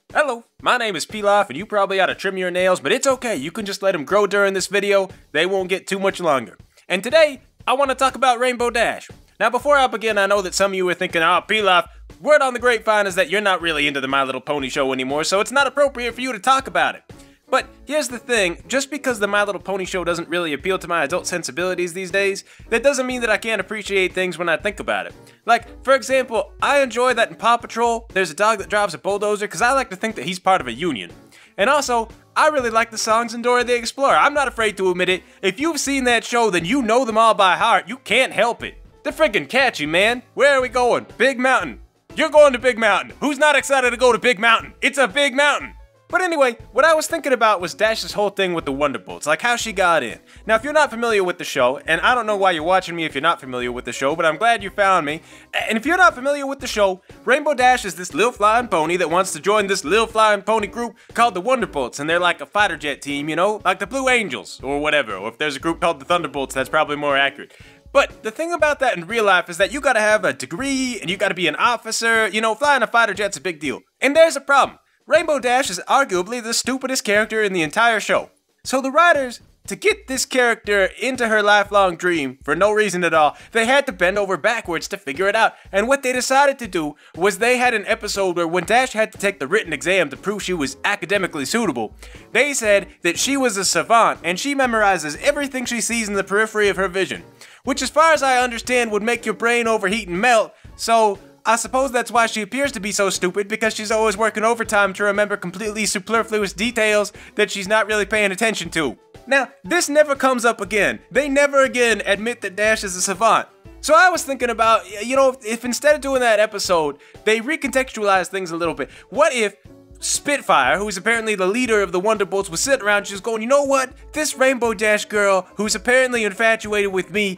Hello, my name is Pilaf and you probably ought to trim your nails, but it's okay, you can just let them grow during this video, they won't get too much longer. And today, I want to talk about Rainbow Dash. Now before I begin, I know that some of you are thinking, oh Pilaf, word on the grapevine is that you're not really into the My Little Pony show anymore, so it's not appropriate for you to talk about it. But here's the thing, just because the My Little Pony show doesn't really appeal to my adult sensibilities these days, that doesn't mean that I can't appreciate things when I think about it. Like, for example, I enjoy that in Paw Patrol, there's a dog that drives a bulldozer because I like to think that he's part of a union. And also, I really like the songs in Dora the Explorer. I'm not afraid to admit it. If you've seen that show, then you know them all by heart. You can't help it. They're freaking catchy, man. Where are we going? Big Mountain. You're going to Big Mountain. Who's not excited to go to Big Mountain? It's a big mountain. But anyway, what I was thinking about was Dash's whole thing with the Wonderbolts, like how she got in. Now, if you're not familiar with the show, and I don't know why you're watching me if you're not familiar with the show, but I'm glad you found me. And if you're not familiar with the show, Rainbow Dash is this little flying pony that wants to join this little flying pony group called the Wonderbolts, and they're like a fighter jet team, you know, like the Blue Angels, or whatever, or if there's a group called the Thunderbolts, that's probably more accurate. But the thing about that in real life is that you gotta have a degree, and you gotta be an officer, you know, flying a fighter jet's a big deal. And there's a problem. Rainbow Dash is arguably the stupidest character in the entire show. So the writers, to get this character into her lifelong dream, for no reason at all, they had to bend over backwards to figure it out. And what they decided to do was they had an episode where when Dash had to take the written exam to prove she was academically suitable, they said that she was a savant and she memorizes everything she sees in the periphery of her vision. Which, as far as I understand, would make your brain overheat and melt, so I suppose that's why she appears to be so stupid, because she's always working overtime to remember completely superfluous details that she's not really paying attention to. Now, this never comes up again. They never again admit that Dash is a savant. So I was thinking about, you know, if instead of doing that episode, they recontextualize things a little bit. What if Spitfire, who's apparently the leader of the Wonderbolts, was sitting around just going, you know what? This Rainbow Dash girl, who's apparently infatuated with me,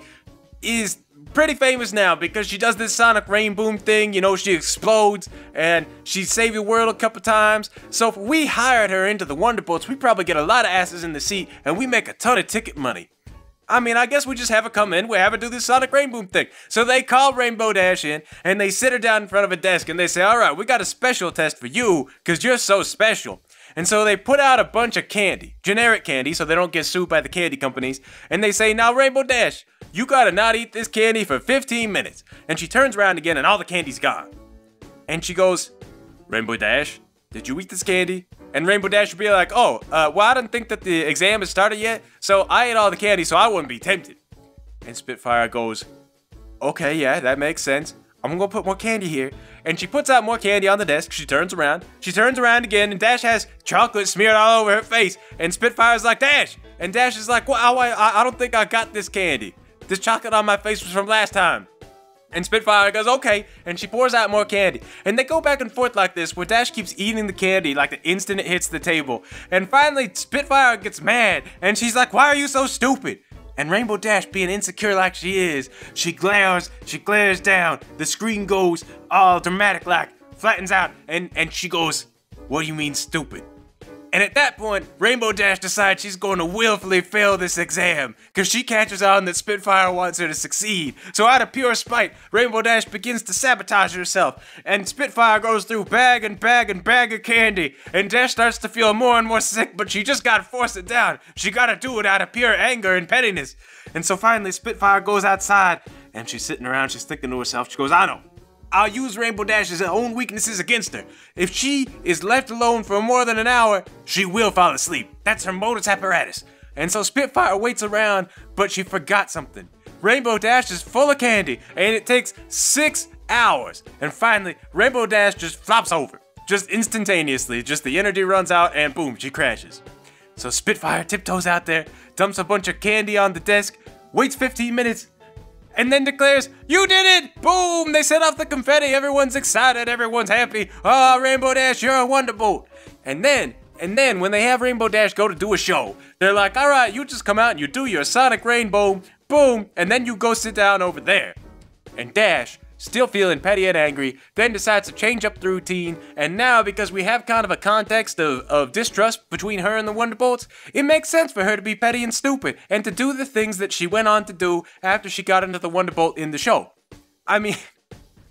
is pretty famous now because she does this sonic rain boom thing, you know, she explodes and she saved the world a couple times. So if we hired her into the Wonderbolts, we probably get a lot of asses in the seat and we make a ton of ticket money. I mean, I guess we just have her come in, we have her do this sonic rain boom thing. So they call Rainbow Dash in and they sit her down in front of a desk and they say, alright, we got a special test for you because you're so special. And so they put out a bunch of candy, generic candy, so they don't get sued by the candy companies. And they say, now Rainbow Dash, you gotta not eat this candy for 15 minutes. And she turns around again and all the candy's gone. And she goes, Rainbow Dash, did you eat this candy? And Rainbow Dash would be like, oh, well, I didn't think that the exam had started yet, so I ate all the candy so I wouldn't be tempted. And Spitfire goes, okay, yeah, that makes sense. I'm gonna put more candy here. And she puts out more candy on the desk. She turns around again, and Dash has chocolate smeared all over her face. And Spitfire's like, Dash! And Dash is like, well, I don't think I got this candy. This chocolate on my face was from last time. And Spitfire goes, okay, and she pours out more candy. And they go back and forth like this, where Dash keeps eating the candy like the instant it hits the table. And finally, Spitfire gets mad, and she's like, why are you so stupid? And Rainbow Dash, being insecure like she is, she glares down, the screen goes all dramatic like, flattens out, and she goes, what do you mean stupid? And at that point, Rainbow Dash decides she's going to willfully fail this exam, because she catches on that Spitfire wants her to succeed. So out of pure spite, Rainbow Dash begins to sabotage herself, and Spitfire goes through bag and bag and bag of candy, and Dash starts to feel more and more sick, but she just gotta force it down. She gotta do it out of pure anger and pettiness. And so finally, Spitfire goes outside, and she's sitting around, she's thinking to herself, she goes, I know. I'll use Rainbow Dash's own weaknesses against her. If she is left alone for more than an hour, she will fall asleep. That's her modus apparatus. And so Spitfire waits around, but she forgot something. Rainbow Dash is full of candy, and it takes 6 hours. And finally, Rainbow Dash just flops over. Just instantaneously, just the energy runs out, and boom, she crashes. So Spitfire tiptoes out there, dumps a bunch of candy on the desk, waits 15 minutes, and then declares, you did it! Boom! They set off the confetti, everyone's excited, everyone's happy. Oh, Rainbow Dash, you're a Wonderbolt. And then when they have Rainbow Dash go to do a show, they're like, alright, you just come out and you do your sonic rainbow, boom, and then you go sit down over there. And Dash, still feeling petty and angry, then decides to change up the routine, and now because we have kind of a context of distrust between her and the Wonderbolts, it makes sense for her to be petty and stupid, and to do the things that she went on to do after she got into the Wonderbolt in the show. I mean,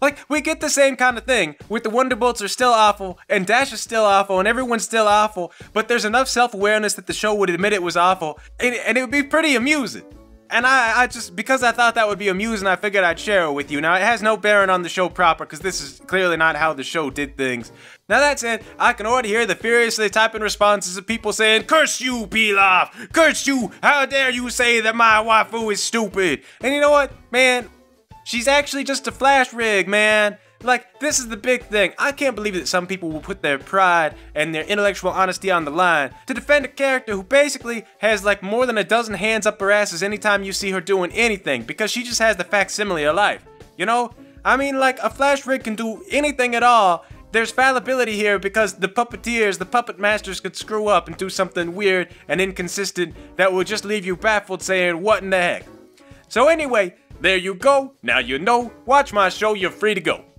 Like, we get the same kind of thing with the Wonderbolts are still awful, and Dash is still awful, and everyone's still awful, but there's enough self-awareness that the show would admit it was awful, and it would be pretty amusing. And I just, because I thought that would be amusing, I figured I'd share it with you. Now, it has no bearing on the show proper, because this is clearly not how the show did things. Now that said, I can already hear the furiously typing responses of people saying, "Curse you, Pilaf! Curse you! How dare you say that my waifu is stupid!" And you know what, man? She's actually just a flash rig, man. Like, this is the big thing. I can't believe that some people will put their pride and their intellectual honesty on the line to defend a character who basically has like more than a dozen hands up her asses anytime you see her doing anything, because she just has the facsimile of life. You know? I mean, like, a flash rig can do anything at all. There's fallibility here because the puppeteers, the puppet masters could screw up and do something weird and inconsistent that will just leave you baffled saying, what in the heck? So anyway, there you go. Now you know. Watch my show, you're free to go.